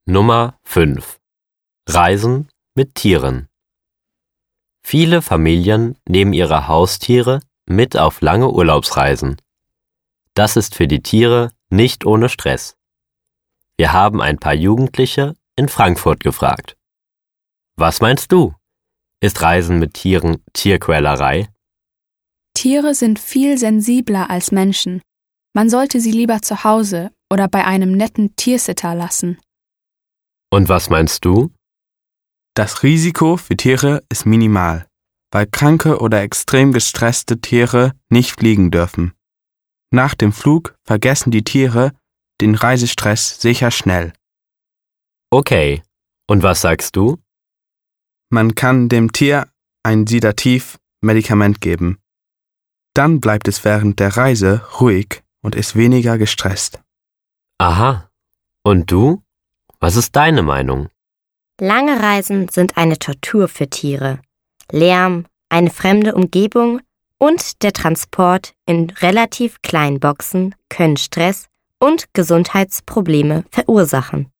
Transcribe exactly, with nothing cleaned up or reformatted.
Nummer fünf. Reisen mit Tieren. Viele Familien nehmen ihre Haustiere mit auf lange Urlaubsreisen. Das ist für die Tiere nicht ohne Stress. Wir haben ein paar Jugendliche in Frankfurt gefragt. Was meinst du? Ist Reisen mit Tieren Tierquälerei? Tiere sind viel sensibler als Menschen. Man sollte sie lieber zu Hause oder bei einem netten Tiersitter lassen. Und was meinst du? Das Risiko für Tiere ist minimal, weil kranke oder extrem gestresste Tiere nicht fliegen dürfen. Nach dem Flug vergessen die Tiere den Reisestress sicher schnell. Okay, und was sagst du? Man kann dem Tier ein Sedativ-Medikament geben. Dann bleibt es während der Reise ruhig und ist weniger gestresst. Aha. Und du? Was ist deine Meinung? Lange Reisen sind eine Tortur für Tiere. Lärm, eine fremde Umgebung und der Transport in relativ kleinen Boxen können Stress und Gesundheitsprobleme verursachen.